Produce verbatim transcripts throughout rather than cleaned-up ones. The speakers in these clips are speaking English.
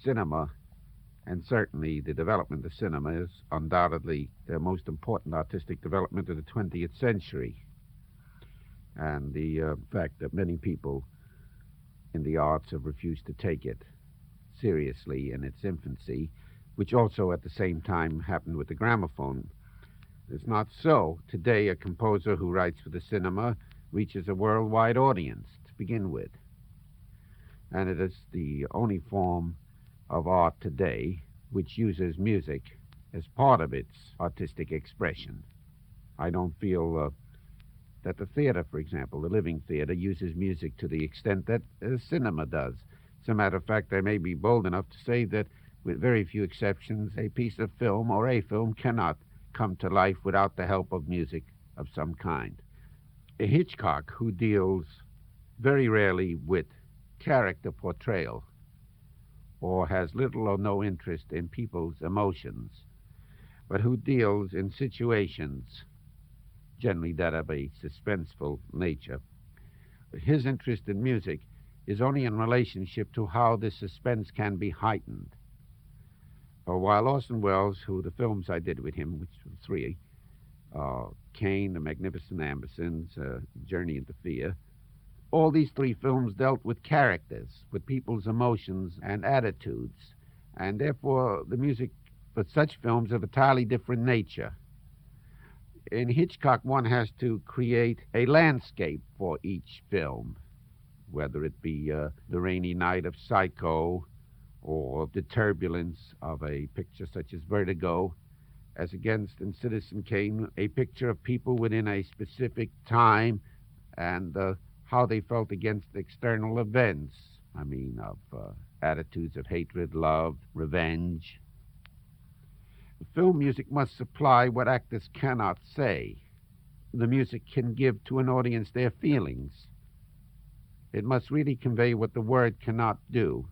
Cinema, and certainly the development of cinema, is undoubtedly the most important artistic development of the twentieth century. And the uh, fact that many people in the arts have refused to take it seriously in its infancy, which also at the same time happened with the gramophone. It's not so. Today, a composer who writes for the cinema reaches a worldwide audience to begin with. And it is the only form of art today which uses music as part of its artistic expression. I don't feel uh, that the theater, for example, the living theater, uses music to the extent that uh, cinema does. As a matter of fact, I may be bold enough to say that, with very few exceptions, a piece of film or a film cannot come to life without the help of music of some kind. A Hitchcock, who deals very rarely with character portrayal or has little or no interest in people's emotions, but who deals in situations generally that of a suspenseful nature. His interest in music is only in relationship to how this suspense can be heightened. Uh, while Orson Welles, who the films I did with him, which were three, uh, Cain, The Magnificent Ambersons, uh, Journey into Fear, all these three films dealt with characters, with people's emotions and attitudes, and therefore the music for such films of a entirely different nature. In Hitchcock, one has to create a landscape for each film, whether it be uh, the rainy night of Psycho or the turbulence of a picture such as Vertigo, as against in Citizen Kane, a picture of people within a specific time and uh, how they felt against external events. I mean, of uh, attitudes of hatred, love, revenge. Film music must supply what actors cannot say. The music can give to an audience their feelings. It must really convey what the word cannot do.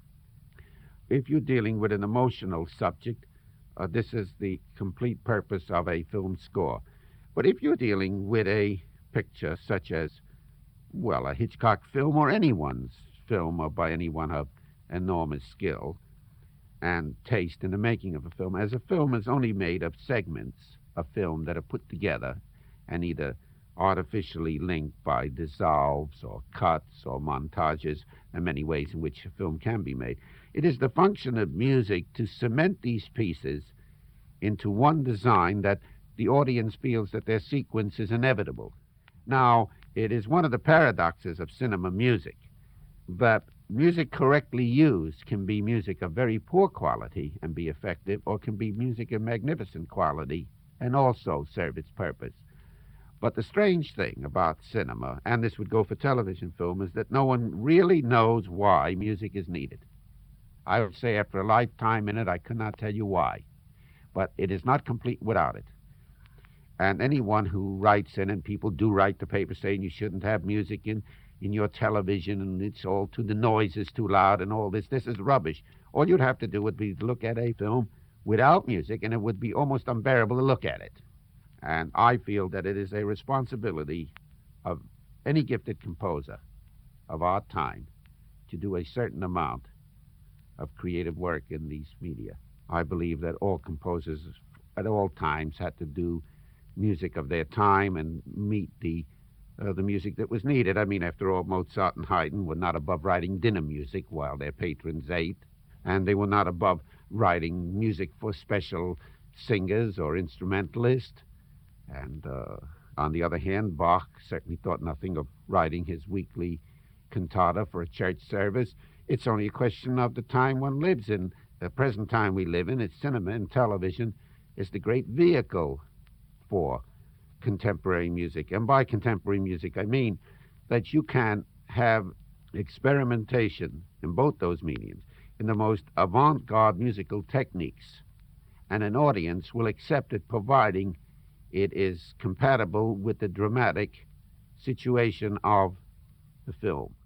If you're dealing with an emotional subject, uh, this is the complete purpose of a film score. But if you're dealing with a picture such as, well, a Hitchcock film or anyone's film or by anyone of enormous skill and taste in the making of a film, as a film is only made of segments of film that are put together and either artificially linked by dissolves or cuts or montages, and many ways in which a film can be made. It is the function of music to cement these pieces into one design that the audience feels that their sequence is inevitable. Now, it is one of the paradoxes of cinema music that music correctly used can be music of very poor quality and be effective, or can be music of magnificent quality and also serve its purpose. But the strange thing about cinema, and this would go for television film, is that no one really knows why music is needed. I would say after a lifetime in it, I could not tell you why. But it is not complete without it. And anyone who writes in, and people do write to papers saying you shouldn't have music in, in your television, and it's all too, the noise is too loud and all this, this is rubbish. All you'd have to do would be to look at a film without music, and it would be almost unbearable to look at it. And I feel that it is a responsibility of any gifted composer of our time to do a certain amount of creative work in these media. I believe that all composers at all times had to do music of their time and meet the uh, the music that was needed. I mean, after all, Mozart and Haydn were not above writing dinner music while their patrons ate, and they were not above writing music for special singers or instrumentalists. And uh, on the other hand, Bach certainly thought nothing of writing his weekly cantata for a church service. It's only a question of the time one lives in. The present time we live in, it's cinema and television is the great vehicle for contemporary music. And by contemporary music, I mean that you can have experimentation in both those mediums, in the most avant-garde musical techniques, and an audience will accept it providing it is compatible with the dramatic situation of the film.